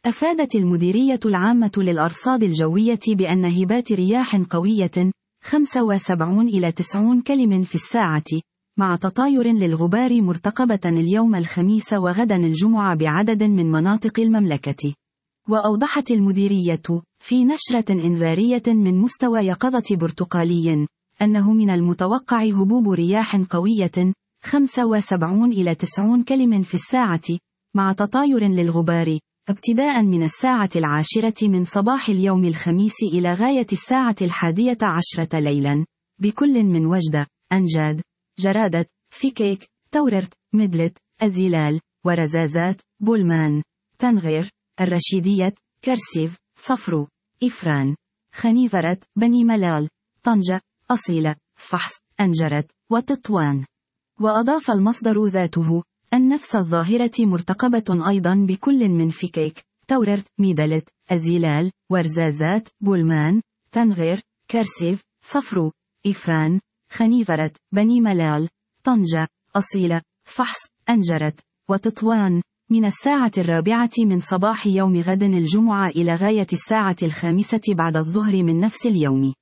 أفادت المديرية العامة للأرصاد الجوية بأن هبات رياح قوية 75 إلى 90 كم في الساعة مع تطاير للغبار مرتقبة اليوم الخميس وغدا الجمعة بعدد من مناطق المملكة. وأوضحت المديرية في نشرة إنذارية من مستوى يقظة برتقالي أنه من المتوقع هبوب رياح قوية 75 إلى 90 كم في الساعة مع تطاير للغبار ابتداء من الساعة 10 من صباح اليوم الخميس إلى غاية الساعة 11 ليلا بكل من وجدة، أنجاد، جرادة، فيكيك، توررت، مدلت، أزيلال، ورزازات، بولمان، تنغير، الرشيدية، كرسيف، صفرو، إفران، خنيفرت، بني ملال، طنجة، أصيلة، فحص، أنجرت، وتطوان. وأضاف المصدر ذاته أن نفس الظاهرة مرتقبة أيضا بكل من فيكيك، توررت، ميدلت، أزيلال، ورزازات، بولمان، تنغير، كرسيف، صفرو، إفران، خنيفرت، بني ملال، طنجة، أصيلة، فحص، أنجرت، وتطوان من الساعة 4 من صباح يوم غد الجمعة إلى غاية الساعة 5 بعد الظهر من نفس اليوم.